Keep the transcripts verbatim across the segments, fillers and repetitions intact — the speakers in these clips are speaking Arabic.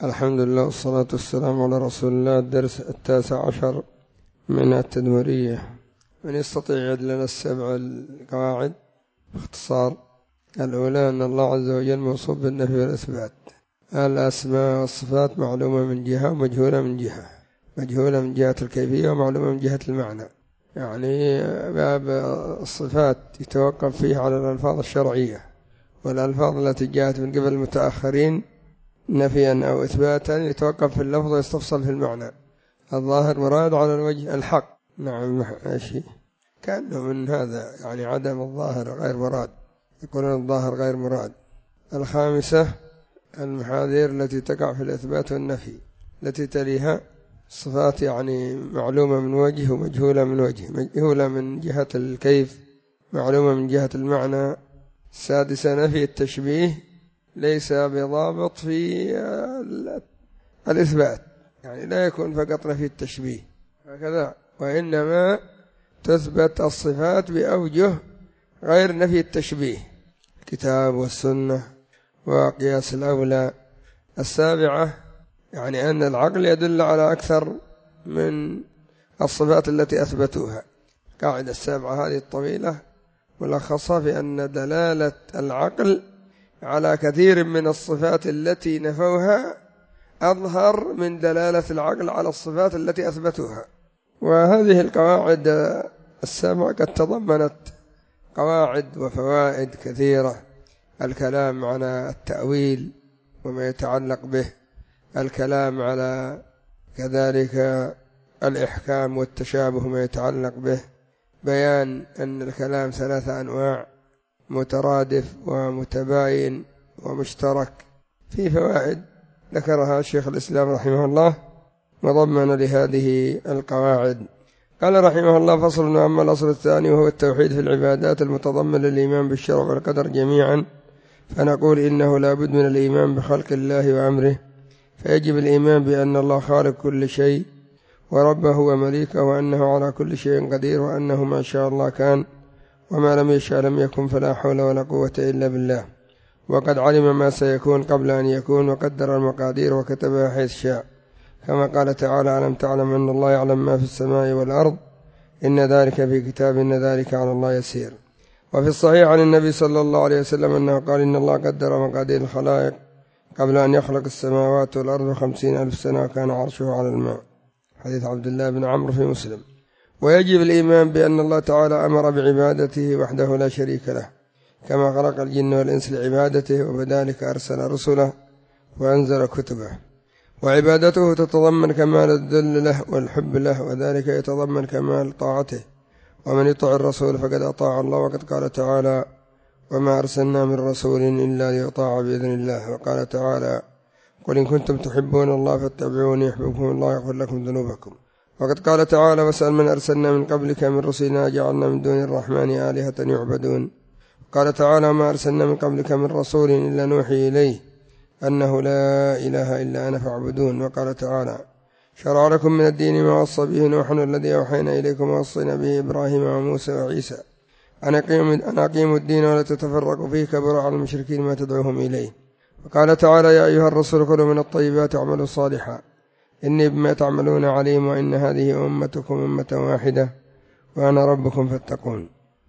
الحمد لله والصلاة والسلام على رسول الله. الدرس التاسع عشر من التدمرية. من يستطيع يعد لنا السبع القواعد باختصار؟ الأولى أن الله عز وجل موصوف بالنفي والإثبات. الأسماء والصفات معلومة من جهة ومجهولة من جهة، مجهولة من جهة الكيفية ومعلومة من جهة المعنى. يعني باب الصفات يتوقف فيه على الألفاظ الشرعية، والألفاظ التي جاءت من قبل المتأخرين نفيا أو إثباتا يتوقف في اللفظ ويستفصل في المعنى. الظاهر مراد على الوجه الحق. نعم ماشي، كأنه من هذا يعني عدم الظاهر غير مراد، يقولون الظاهر غير مراد. الخامسة المحاذير التي تقع في الإثبات والنفي التي تليها الصفات، يعني معلومة من وجه ومجهولة من وجه، مجهولة من جهة الكيف، معلومة من جهة المعنى. السادسة نفي التشبيه ليس بضابط في الإثبات، يعني لا يكون فقط نفي التشبيه هكذا، وإنما تثبت الصفات بأوجه غير نفي التشبيه، الكتاب والسنة وقياس الأولى. السابعة يعني أن العقل يدل على أكثر من الصفات التي أثبتوها. قاعدة السابعة هذه الطويلة ملخصة في أن دلالة العقل على كثير من الصفات التي نفوها أظهر من دلالة العقل على الصفات التي أثبتوها. وهذه القواعد السبع قد تضمنت قواعد وفوائد كثيرة: الكلام على التأويل وما يتعلق به، الكلام على كذلك الإحكام والتشابه ما يتعلق به، بيان أن الكلام ثلاثة أنواع: مترادف ومتباين ومشترك. في فوائد ذكرها شيخ الإسلام رحمه الله مضمن لهذه القواعد. قال رحمه الله: فصل. وأما الأصل الثاني وهو التوحيد في العبادات المتضمن للإيمان بالشرع والقدر جميعا، فنقول إنه لا بد من الإيمان بخلق الله وأمره، فيجب الإيمان بأن الله خالق كل شيء وربه ومليكه، وأنه على كل شيء قدير، وأنه ما شاء الله كان وما لم يشاء لم يكن، فلا حول ولا قوة إلا بالله. وقد علم ما سيكون قبل أن يكون، وقدر المقادير وكتبها حيث شاء، كما قال تعالى: ألم تعلم أن الله يعلم ما في السماء والأرض، إن ذلك في كتاب، إن ذلك على الله يسير. وفي الصحيح عن النبي صلى الله عليه وسلم أنه قال: إن الله قدر مقادير الخلائق قبل أن يخلق السماوات والأرض خمسين ألف سنة، وكان عرشه على الماء. حديث عبد الله بن عمرو في مسلم. ويجب الإيمان بأن الله تعالى أمر بعبادته وحده لا شريك له، كما خلق الجن والإنس لعبادته، وبذلك أرسل رسله وأنزل كتبه. وعبادته تتضمن كمال الذل له والحب له، وذلك يتضمن كمال طاعته، ومن يطع الرسول فقد أطاع الله. وقد قال تعالى: وما أرسلنا من رسول إلا ليطاع بإذن الله. وقال تعالى: قل إن كنتم تحبون الله فاتبعوني يحببكم الله يغفر لكم ذنوبكم. وقد قال تعالى: واسأل من أرسلنا من قبلك من رسلنا جعلنا من دون الرحمن آلهة يعبدون. قال تعالى: ما أرسلنا من قبلك من رسول إلا نوحي إليه أنه لا إله إلا أنا فاعبدون. وقال تعالى: شرع لكم من الدين ما وصى به نوح الذي أوحينا إليكم ووصينا به إبراهيم وموسى وعيسى أن أقيموا الدين ولا تتفرقوا فيه، كبر على المشركين ما تدعوهم إليه. وقال تعالى: يا أيها الرسل كلوا من الطيبات واعملوا صالحا إني بما تعملون عليم، وإن هذه أمتكم أمة واحدة وأنا ربكم فاتقون.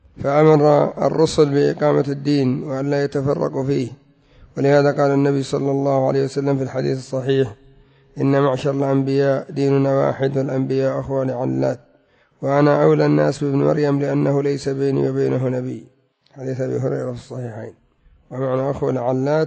فأمر الرسل بإقامة الدين وأن لا يتفرقوا فيه، ولهذا قال النبي صلى الله عليه وسلم في الحديث الصحيح: إن معشر الأنبياء ديننا واحد، والأنبياء أخوان علات، وأنا أولى الناس بابن مريم لأنه ليس بيني وبينه نبي. حديث أبي هريرة في الصحيحين. ومعنى أخوان علات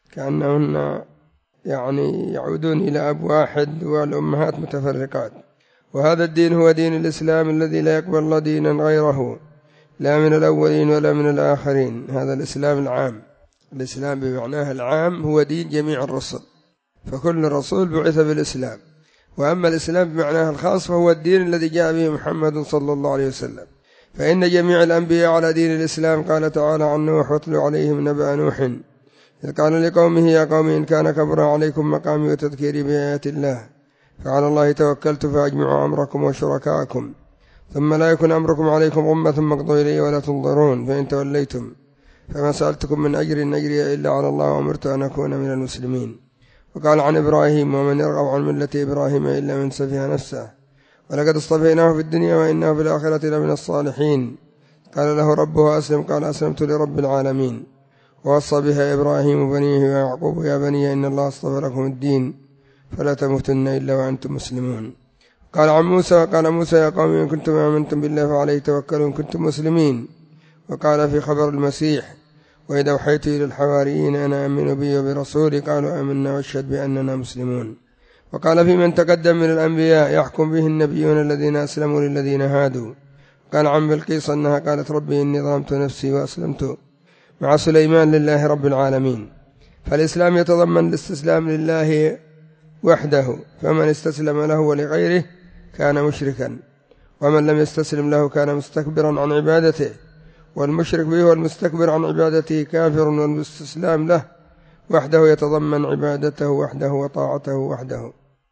كأنهن يعني يعودون إلى أب واحد والأمهات متفرقات. وهذا الدين هو دين الإسلام الذي لا يقبل الله دينا غيره، لا من الأولين ولا من الآخرين. هذا الإسلام العام، الإسلام بمعناه العام هو دين جميع الرسل، فكل رسول بعث بالإسلام. وأما الإسلام بمعناه الخاص فهو الدين الذي جاء به محمد صلى الله عليه وسلم، فإن جميع الأنبياء على دين الإسلام. قال تعالى عن نوح: واتل عليهم نبأ نوح إذ قال لقومه يا قوم إن كان كبر عليكم مقامي وتذكيري بآيات الله فعلى الله توكلت فأجمعوا أمركم وشركاءكم ثم لا يكن أمركم عليكم غمة ثم اقضوا إلي ولا تنظرون، فإن توليتم فما سألتكم من أجر إن أجري إلا على الله وأمرت أن أكون من المسلمين. وقال عن إبراهيم ومن يرغب عن ملة إبراهيم إلا من سفه نفسه ولقد اصطفيناه في الدنيا وإنه في الآخرة لمن الصالحين قال له ربه أسلم قال أسلمت لرب العالمين ووصى بها إبراهيم بنيه ويعقوب يا بني إن الله اصطفى لكم الدين فلا تموتن إلا وأنتم مسلمون. قال عن موسى وقال موسى يا قوم إن كنتم آمنتم بالله فعليه توكلوا إن كنتم مسلمين. وقال في خبر المسيح وإذا أوحيت إلى الحواريين أنا آمنوا بي وبرسولي قالوا آمنا واشهد بأننا مسلمون. وقال في من تقدم من الأنبياء يحكم به النبيون الذين أسلموا للذين هادوا. قال عن بلقيس أنها قالت ربي إني ظلمت نفسي وأسلمت مع سليمان لله رب العالمين. فالإسلام يتضمن الاستسلام لله وحده فمن استسلم له ولغيره كان مشركا ومن لم يستسلم له كان مستكبرا عن عبادته والمشرك به والمستكبر عن عبادته كافر والمستسلام له وحده يتضمن عبادته وحده وطاعته وحده.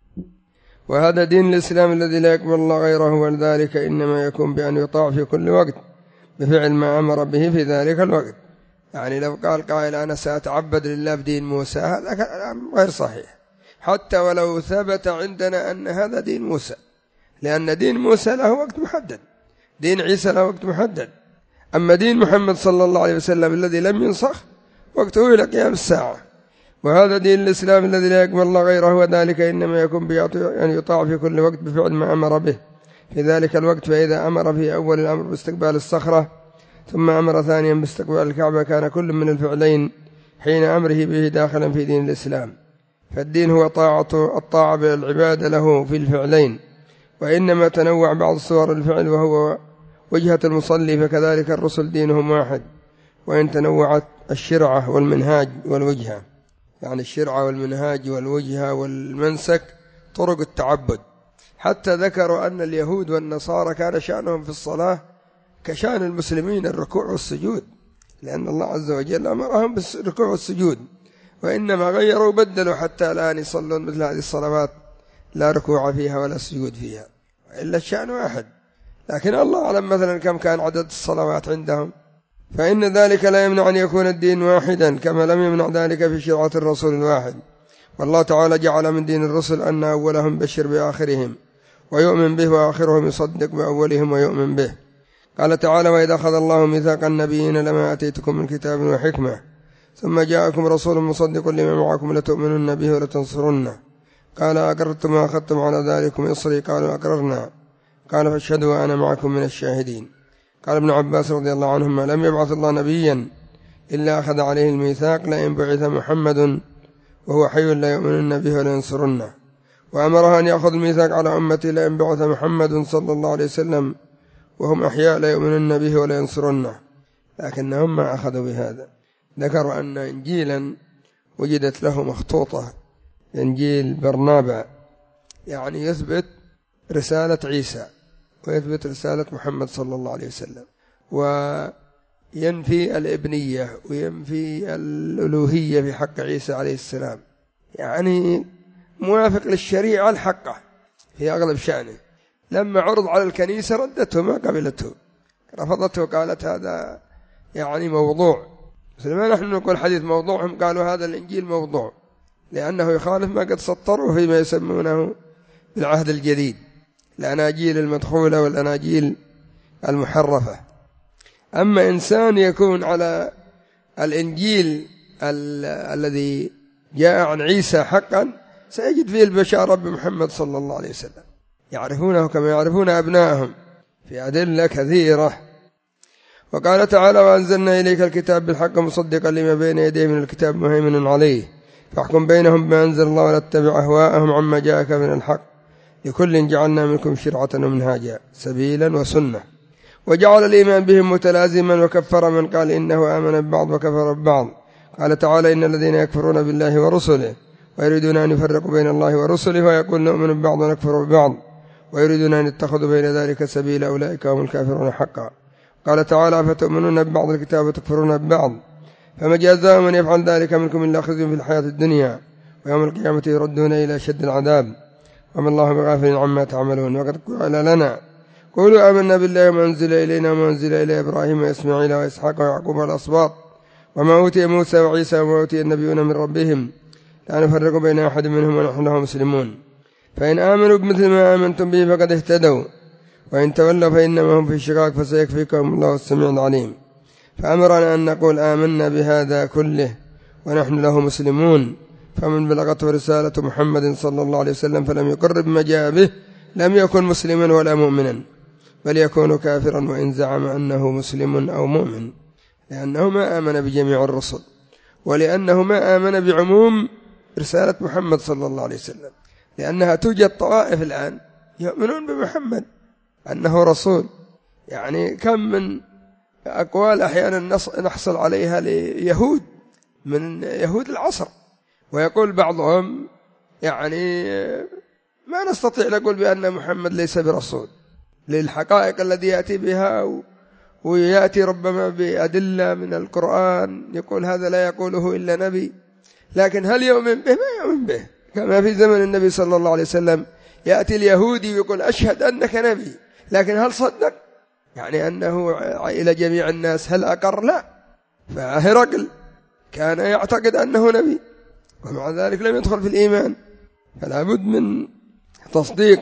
وهذا دين الإسلام الذي لا يقبل الله غيره ولذلك إنما يكون بأن يطاع في كل وقت بفعل ما أمر به في ذلك الوقت. يعني لو قال قائل أنا سأتعبد لله بدين موسى هذا كلام غير صحيح حتى ولو ثبت عندنا أن هذا دين موسى لأن دين موسى له وقت محدد دين عيسى له وقت محدد. أما دين محمد صلى الله عليه وسلم الذي لم ينسخ وقته إلى قيام الساعة. وهذا دين الإسلام الذي لا يقبل الله غيره وذلك إنما يكون بأن يطاع في كل وقت بفعل ما أمر به في ذلك الوقت. فإذا أمر في أول الأمر باستقبال الصخرة ثم أمر ثانيا باستقبال الكعبة كان كل من الفعلين حين أمره به داخلا في دين الإسلام. فالدين هو طاعة الطاعة بالعبادة له في الفعلين وإنما تنوع بعض صور الفعل وهو وجهة المصلي فكذلك الرسل دينهم واحد وإن تنوعت الشرعة والمنهاج والوجهة. يعني الشرعة والمنهاج والوجهة والمنسك طرق التعبد. حتى ذكروا أن اليهود والنصارى كان شأنهم في الصلاة كشأن المسلمين الركوع والسجود لأن الله عز وجل أمرهم بالركوع والسجود وإنما غيروا بدلوا حتى الآن يصلون مثل هذه الصلوات لا ركوع فيها ولا سجود فيها إلا الشأن واحد. لكن الله أعلم مثلا كم كان عدد الصلوات عندهم. فإن ذلك لا يمنع أن يكون الدين واحدا كما لم يمنع ذلك في شرعة الرسول الواحد. والله تعالى جعل من دين الرسل أن أولهم بشر بآخرهم ويؤمن به وآخرهم يصدق بأولهم ويؤمن به. قال تعالى وإذا أخذ الله ميثاق النبيين لما أتيتكم من كتاب وحكمة ثم جاءكم رسول مصدق لما معكم لتؤمنن به ولتنصرنه قال أقررتم وأخذتم على ذلكم إصري قالوا أقررنا قال فاشهدوا وأنا معكم من الشاهدين. قال ابن عباس رضي الله عنهما لم يبعث الله نبيا إلا أخذ عليه الميثاق لئن بعث محمد وهو حي لا يؤمنن به ولا ينصرنه وأمرها أن يأخذ الميثاق على أمتي لئن بعث محمد صلى الله عليه وسلم وهم أحياء لا يؤمنن به ولا ينصرنه لكنهم ما أخذوا بهذا. ذكروا أن إنجيلا وجدت له مخطوطة إنجيل برنابا يعني يثبت رسالة عيسى ويثبت رسالة محمد صلى الله عليه وسلم وينفي الابنية وينفي الألوهية في حق عيسى عليه السلام يعني موافق للشريعة الحقة في أغلب شأنه. لما عرض على الكنيسة ردته ما قبلته رفضته قالت هذا يعني موضوع مثل ما نحن نقول حديث موضوع هم قالوا هذا الإنجيل موضوع لأنه يخالف ما قد سطروا فيما يسمونه بالعهد الجديد الأناجيل المدخولة والأناجيل المحرفة. أما إنسان يكون على الإنجيل ال الذي جاء عن عيسى حقا سيجد فيه البشارة بمحمد صلى الله عليه وسلم يعرفونه كما يعرفون أبنائهم في أدلة كثيرة. وقال تعالى وأنزلنا إليك الكتاب بالحق مصدقا لما بين يديه من الكتاب مهيمنا عليه فاحكم بينهم بما أنزل الله ولا تتبع أهواءهم عما جاءك من الحق لكل جعلنا منكم شرعة ومنهاجا سبيلا وسنة. وجعل الإيمان بهم متلازما وكفر من قال إنه آمن ببعض وكفر ببعض. قال تعالى إن الذين يكفرون بالله ورسله ويريدون أن يفرقوا بين الله ورسله ويقول نؤمن ببعض ونكفر ببعض ويريدون أن يتخذوا بين ذلك سبيلا أولئك هم الكافرون حقا. قال تعالى فتؤمنون ببعض الكتاب وتكفرون ببعض فما جزاء من يفعل ذلك منكم إلا خزي في الحياة الدنيا ويوم القيامة يردون إلى شد العذاب وما الله بغافل عما تعملون. وقد قال لنا قولوا آمنا بالله وما أنزل إلينا وما أنزل إلى إبراهيم وإسماعيل وإسحاق ويعقوب والأسباط وما أوتي موسى وعيسى وما أوتي النبيون من ربهم لا نفرق بين أحد منهم ونحن له مسلمون. فإن آمنوا بمثل ما آمنتم به فقد اهتدوا وإن تولوا فإنما هم في شقاق فسيكفيكهم الله السميع العليم. فأمرنا أن نقول آمنا بهذا كله ونحن له مسلمون. فمن بلغته رسالة محمد صلى الله عليه وسلم فلم يقر بما جاء به لم يكن مسلما ولا مؤمنا، بل يكون كافرا وإن زعم أنه مسلم أو مؤمن، لأنه ما آمن بجميع الرسل، ولأنه ما آمن بعموم رسالة محمد صلى الله عليه وسلم، لأنها توجد طوائف الآن يؤمنون بمحمد أنه رسول. يعني كم من أقوال أحيانا نحصل عليها ليهود من يهود العصر، ويقول بعضهم يعني ما نستطيع نقول بأن محمد ليس برسول للحقائق التي يأتي بها، ويأتي ربما بأدلة من القرآن يقول هذا لا يقوله إلا نبي، لكن هل يؤمن به؟ ما يؤمن به. كما في زمن النبي صلى الله عليه وسلم يأتي اليهودي ويقول أشهد أنك نبي، لكن هل صدق؟ يعني أنه إلى جميع الناس هل أقر؟ لا. فهرقل كان يعتقد أنه نبي ومع ذلك لم يدخل في الإيمان. فلا بد من تصديق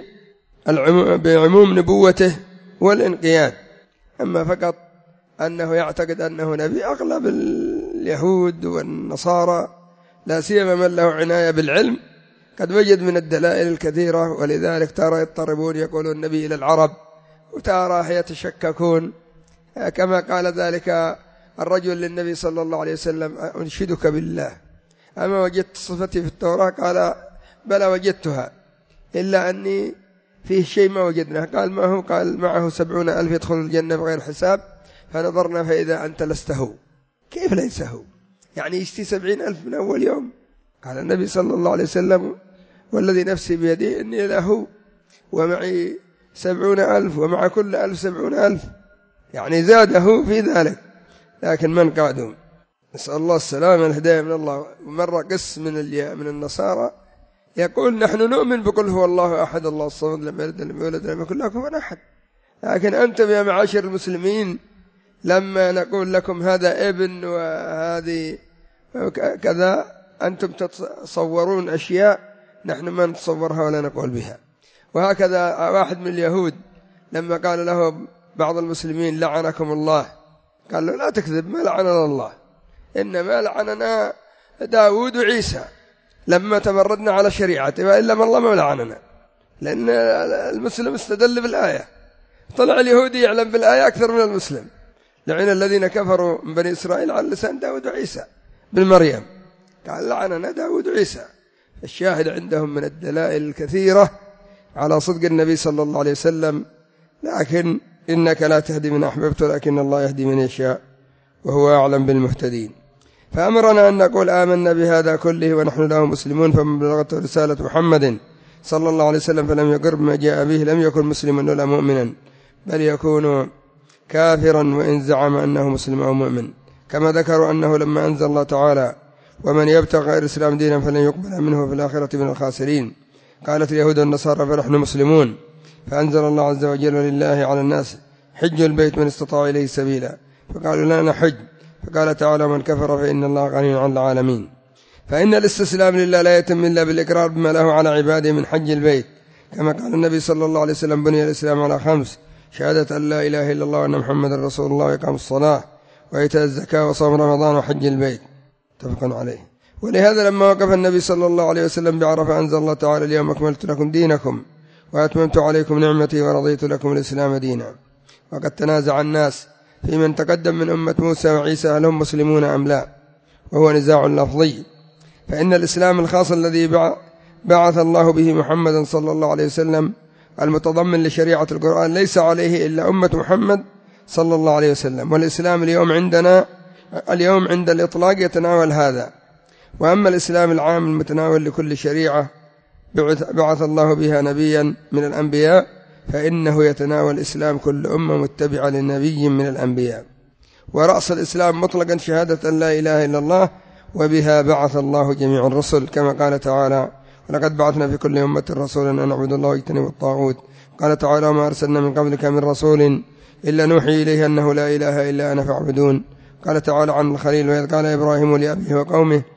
بعموم نبوته والانقياد. أما فقط أنه يعتقد أنه نبي، أغلب اليهود والنصارى لا سيما من له عناية بالعلم قد وجد من الدلائل الكثيرة، ولذلك ترى يضطربون يقولون النبي إلى العرب، وترى يتشككون كما قال ذلك الرجل للنبي صلى الله عليه وسلم أنشدك بالله أما وجدت صفتي في التوراة؟ قال بلى وجدتها إلا أني فيه شيء ما وجدناه. قال ما هو؟ قال معه سبعون ألف يدخل الجنة بغير حساب، فنظرنا فإذا أنت لست هو. كيف ليس هو؟ يعني يشتي سبعين ألف من أول يوم؟ قال النبي صلى الله عليه وسلم والذي نفسي بيدي إني له ومعي سبعون ألف ومع كل ألف سبعون ألف، يعني زاده في ذلك. لكن من قادوا؟ نسأل الله السلامة الهداية من الله. مرة قس من من النصارى يقول نحن نؤمن بقول هو الله أحد الله الصمد لم يلد ولم يولد ولم يكن له كفوا أحد، لكن أنتم يا معاشر المسلمين لما نقول لكم هذا ابن وهذه كذا أنتم تتصورون أشياء نحن ما نتصورها ولا نقول بها. وهكذا واحد من اليهود لما قال له بعض المسلمين لعنكم الله، قال له لا تكذب، ما لعننا الله، إنما لعننا داود وعيسى لما تمردنا على شريعته، وإلا ما الله ما لعننا، لأن المسلم استدل بالآية. طلع اليهودي يعلم بالآية أكثر من المسلم. لعن الذين كفروا من بني إسرائيل على لسان داود وعيسى بالمريم، قال لعننا داود وعيسى. الشاهد عندهم من الدلائل الكثيرة على صدق النبي صلى الله عليه وسلم. لكن إنك لا تهدي من أحببت ولكن الله يهدي من يشاء وهو أعلم بالمهتدين. فأمرنا أن نقول آمنا بهذا كله ونحن له مسلمون. فمن بلغته رسالة محمد صلى الله عليه وسلم فلم يقر بما جاء به لم يكن مسلما ولا مؤمنا، بل يكون كافرا وإن زعم أنه مسلم أو مؤمن. كما ذكروا أنه لما أنزل الله تعالى ومن يبتغي غير الإسلام دينا فلن يقبل منه في الآخرة من الخاسرين، قالت اليهود والنصارى فنحن مسلمون، فأنزل الله عز وجل لله على الناس حج البيت من استطاع إليه سبيلا، فقالوا لا نحج، فقال تعالى من كفر فإن الله غني عن العالمين. فإن الاستسلام لله لا يتم إلا بالإقرار بما له على عباده من حج البيت، كما قال النبي صلى الله عليه وسلم بني الإسلام على خمس: شهادة أن لا إله إلا الله وأن محمد رسول الله وإقام الصلاة وإيتاء الزكاة وصوم رمضان وحج البيت، متفق عليه. ولهذا لما وقف النبي صلى الله عليه وسلم بعرفة أنزل الله تعالى اليوم أكملت لكم دينكم وأتممت عليكم نعمتي ورضيت لكم الإسلام دينا. وقد تنازع الناس في من تقدم من أمة موسى وعيسى هل هم مسلمون أم لا، وهو نزاع لفظي. فإن الإسلام الخاص الذي بعث الله به محمدا صلى الله عليه وسلم المتضمن لشريعة القرآن ليس عليه إلا أمة محمد صلى الله عليه وسلم. والإسلام اليوم عندنا اليوم عند الإطلاق يتناول هذا. وأما الإسلام العام المتناول لكل شريعة بعث الله بها نبيا من الأنبياء فإنه يتناول إسلام كل أمة متبعة لنبي من الأنبياء. ورأس الإسلام مطلقا شهادة أن لا إله إلا الله، وبها بعث الله جميع الرسل، كما قال تعالى ولقد بعثنا في كل أمة رسولا أن نعبد الله واجتنبوا الطاغوت. قال تعالى وما أرسلنا من قبلك من رسول إلا نوحي إليه أنه لا إله إلا أنا فاعبدون. قال تعالى عن الخليل وإذ قال إبراهيم لأبيه وقومه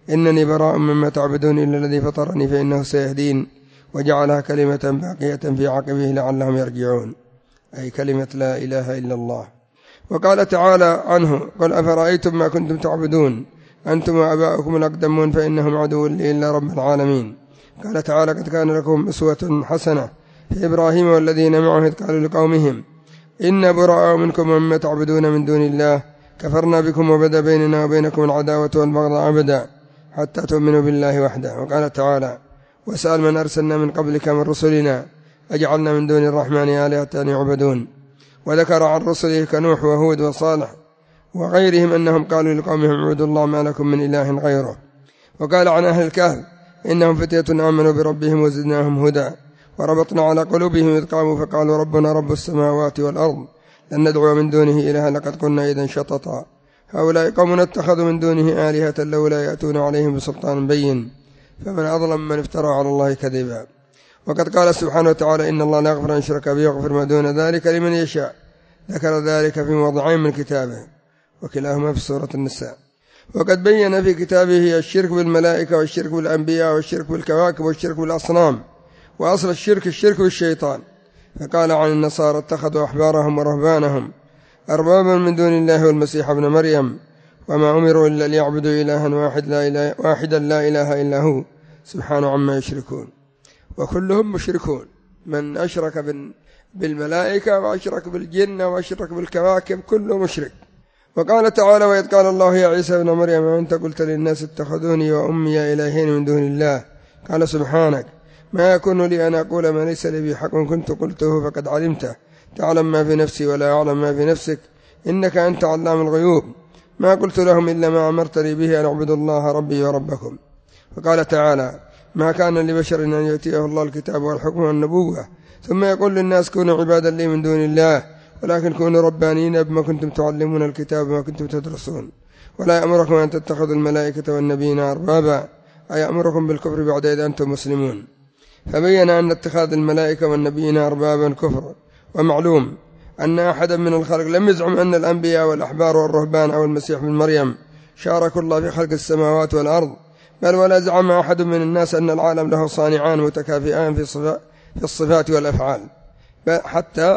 إنني براء مما تعبدون إلا الذي فطرني فإنه سيهدين وجعلها كلمة باقية في عقبه لعلهم يرجعون، أي كلمة لا إله إلا الله. وقال تعالى عنه: قل أفرأيتم ما كنتم تعبدون أنتم وآباؤكم الأقدمون فإنهم عدو لي إلا رب العالمين. قال تعالى: قد كان لكم أسوة حسنة في إبراهيم والذين معه إذ قالوا لقومهم إنا براء منكم ومما تعبدون من دون الله كفرنا بكم وبدا بيننا وبينكم العداوة والبغضاء أبدا حتى تؤمنوا بالله وحده. وقال تعالى: وسأل من أرسلنا من قبلك من رسلنا أجعلنا من دون الرحمن آلهة يعبدون. وذكر عن رسله كنوح وهود وصالح وغيرهم أنهم قالوا لقومهم اعبدوا الله ما لكم من إله غيره. وقال عن أهل الكهف إنهم فتية آمنوا بربهم وزدناهم هدى وربطنا على قلوبهم إذ قاموا فقالوا ربنا رب السماوات والأرض لن ندعو من دونه إلها لقد قلنا إذا شططا هؤلاء قوم اتخذوا من دونه آلهة لولا يأتون عليهم بسلطان بين فمن أظلم من افترى على الله كذبا. وقد قال سبحانه وتعالى: إن الله لا يغفر أن يشرك به ويغفر ما دون ذلك لمن يشاء. ذكر ذلك في موضعين من كتابه وكلاهما في سورة النساء. وقد بين في كتابه الشرك بالملائكة والشرك بالأنبياء والشرك بالكواكب والشرك بالأصنام، وأصل الشرك الشرك بالشيطان. فقال عن النصارى: اتخذوا أحبارهم ورهبانهم أربابا من دون الله والمسيح ابن مريم وما أمروا إلا ليعبدوا إلها واحد لا إله واحدا لا إله إلا هو سبحانه عما يشركون. وكلهم مشركون، من أشرك بالملائكة وأشرك بالجن وأشرك بالكواكب كله مشرك. وقال تعالى: وإذ قال الله يا عيسى ابن مريم أنت قلت للناس اتخذوني وأمي إلهين من دون الله قال سبحانك ما يكون لي أن أقول ما ليس لي بحق كنت قلته فقد علمته تعلم ما في نفسي ولا أعلم ما في نفسك إنك أنت علام الغيوب ما قلت لهم إلا ما أمرتني به أن أعبدوا الله ربي وربكم. وقال تعالى: ما كان لبشر أن يؤتيه الله الكتاب والحكم والنبوة ثم يقول للناس كونوا عبادا لي من دون الله ولكن كونوا ربانيين بما كنتم تعلمون الكتاب وما كنتم تدرسون ولا يأمركم أن تتخذوا الملائكة والنبيين أربابا أي يأمركم بالكفر بعد إذ أنتم مسلمون. فبين أن اتخاذ الملائكة والنبيين أربابا كفر. ومعلوم أن أحدا من الخلق لم يزعم أن الأنبياء والأحبار والرهبان أو المسيح بن مريم شاركوا الله في خلق السماوات والأرض، بل ولا زعم أحد من الناس أن العالم له صانعان متكافئان في في الصفات والأفعال، حتى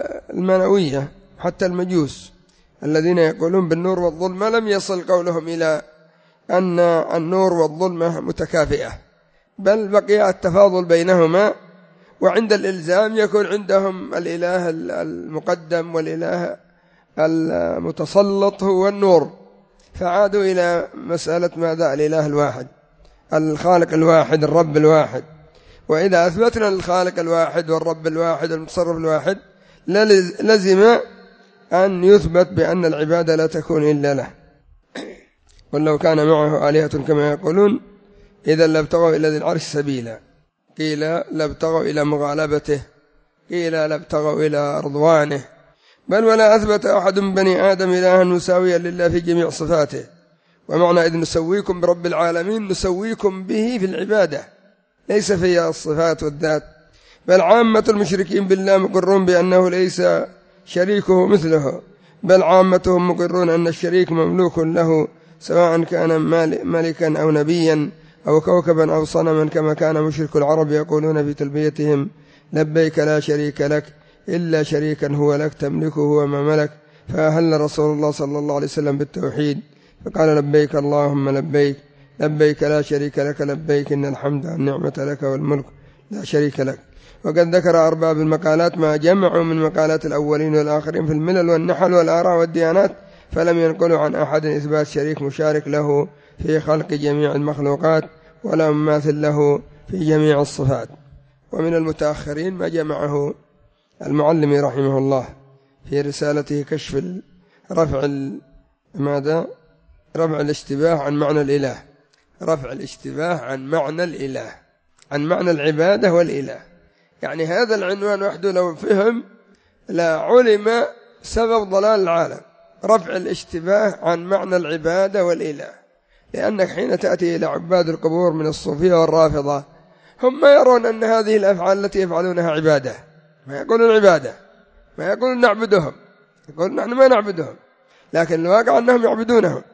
المنوية حتى المجوس الذين يقولون بالنور والظلمة لم يصل قولهم إلى أن النور والظلمة متكافئة، بل بقي التفاضل بينهما، وعند الإلزام يكون عندهم الإله المقدم والإله المتسلط هو النور، فعادوا إلى مسألة ماذا؟ الإله الواحد الخالق الواحد الرب الواحد. وإذا أثبتنا الخالق الواحد والرب الواحد المتصرف الواحد لزم أن يثبت بأن العبادة لا تكون إلا له. قل لو كان معه آلهة كما يقولون إذا لابتغوا إلى ذي العرش سبيلا، قيل لابتغوا إلى مغالبته، قيل لابتغوا إلى رضوانه، بل ولا أثبت أحد من بني آدم إلها مساويا لله في جميع صفاته. ومعنى إذ نسويكم برب العالمين نسويكم به في العبادة ليس في الصفات والذات، بل عامة المشركين بالله مقرون بأنه ليس شريكه مثله، بل عامتهم مقرون أن الشريك مملوك له سواء كان ملكا أو نبيا أو كوكبا أو صنما، كما كان مشرك العرب يقولون في تلبيتهم لبيك لا شريك لك إلا شريكا هو لك تملكه وما ملك. فأهل رسول الله صلى الله عليه وسلم بالتوحيد فقال لبيك اللهم لبيك لبيك لا شريك لك لبيك إن الحمد والنعمة لك والملك لا شريك لك. وقد ذكر أرباب المقالات ما جمعوا من مقالات الأولين والآخرين في الملل والنحل والآراء والديانات، فلم ينقلوا عن أحد إثبات شريك مشارك له في خلق جميع المخلوقات ولا مماثل له في جميع الصفات. ومن المتأخرين ما جمعه المعلمي رحمه الله في رسالته كشف رفع ماذا رفع الاشتباه عن معنى الإله، رفع الاشتباه عن معنى الإله، عن معنى العبادة والإله. يعني هذا العنوان وحده لو فهم لا علم سبب ضلال العالم، رفع الاشتباه عن معنى العبادة والإله. لأنك حين تأتي إلى عباد القبور من الصوفية والرافضة هم يرون أن هذه الأفعال التي يفعلونها عبادة، ما يقولون عبادة، ما يقولون نعبدهم، يقولون نحن ما نعبدهم، لكن الواقع أنهم يعبدونهم.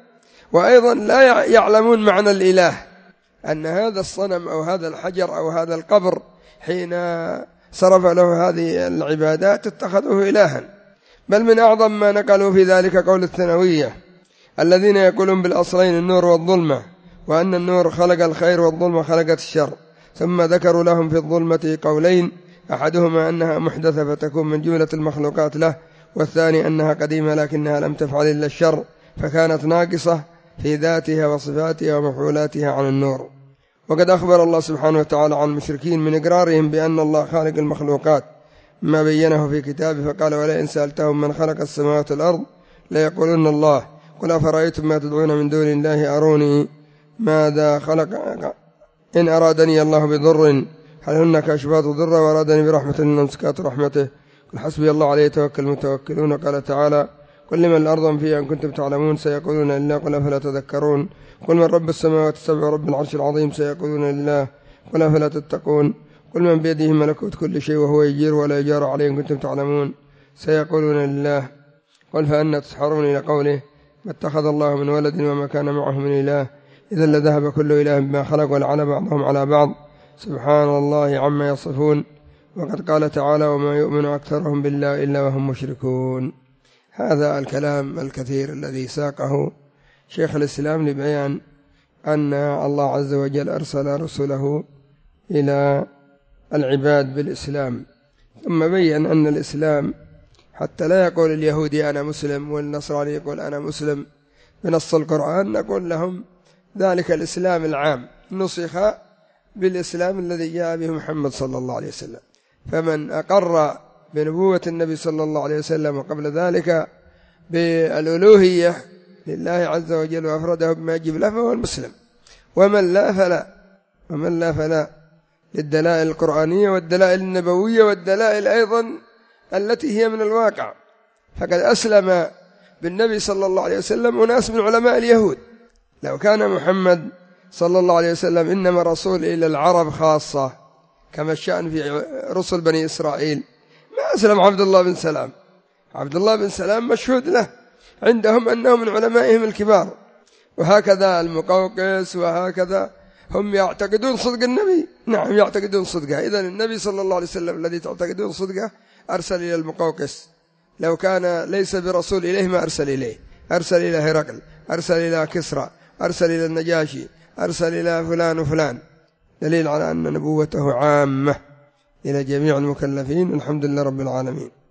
وأيضا لا يعلمون معنى الإله، أن هذا الصنم أو هذا الحجر أو هذا القبر حين صرف له هذه العبادات اتخذوه إلها. بل من أعظم ما نقلوا في ذلك قول الثانوية الذين يقولون بالأصلين النور والظلمة، وأن النور خلق الخير والظلمة خلقت الشر، ثم ذكروا لهم في الظلمة قولين، أحدهما أنها محدثة فتكون من جملة المخلوقات له، والثاني أنها قديمة لكنها لم تفعل إلا الشر فكانت ناقصة في ذاتها وصفاتها ومفعولاتها عن النور. وقد أخبر الله سبحانه وتعالى عن المشركين من إقرارهم بأن الله خالق المخلوقات ما بينه في كتابه، فقال ولئن سألتهم من خلق السماوات والأرض ليقولن الله قل أفرأيتم ما تدعون من دون الله أروني ماذا خلق إن أرادني الله بضر هل هن كاشفات ضر وأرادني برحمة ممسكات رحمته قل حسبي الله عليه يتوكل المتوكلون. قال تعالى قل لمن الأرض فيها إن كنتم تعلمون سيقولون لله قل أفلا تذكرون. قل من رب السماوات السبع رب العرش العظيم سيقولون لله قل أفلا تتقون. قل من بيده ملكوت كل شيء وهو يجير ولا يجار عليه إن كنتم تعلمون سيقولون لله قل فأنى تسحرون. إلى قوله ما اتخذ الله من ولد وما كان معه من إله إذا لذهب كل إله بما خلق ولعن بعضهم على بعض سبحان الله عما يصفون. وقد قال تعالى وما يؤمن أكثرهم بالله إلا وهم مشركون. هذا الكلام الكثير الذي ساقه شيخ الإسلام لبيان أن الله عز وجل أرسل رسله إلى العباد بالإسلام، ثم بيّن أن الإسلام حتى لا يقول اليهودي أنا مسلم والنصراني يقول أنا مسلم بنص القرآن، نقول لهم ذلك الإسلام العام نسخ بالإسلام الذي جاء به محمد صلى الله عليه وسلم. فمن أقر بنبوة النبي صلى الله عليه وسلم وقبل ذلك بالألوهية لله عز وجل وأفرده بما يجب له فهو المسلم، ومن لا فلا ومن لا فلا للدلائل القرآنية والدلائل النبوية والدلائل أيضا التي هي من الواقع. فقد أسلم بالنبي صلى الله عليه وسلم أناس من علماء اليهود. لو كان محمد صلى الله عليه وسلم إنما رسول إلى العرب خاصة كما الشأن في رسل بني إسرائيل ما أسلم عبد الله بن سلام. عبد الله بن سلام مشهود له عندهم أنه من علمائهم الكبار، وهكذا المقوقس، وهكذا هم يعتقدون صدق النبي. نعم يعتقدون صدقه. إذن النبي صلى الله عليه وسلم الذي تعتقدون صدقه أرسل إلى المقوقس، لو كان ليس برسول إليه ما أرسل إليه، أرسل إلى هرقل، أرسل إلى كسرى، أرسل إلى النجاشي، أرسل إلى فلان وفلان، دليل على أن نبوته عامة إلى جميع المكلفين. الحمد لله رب العالمين.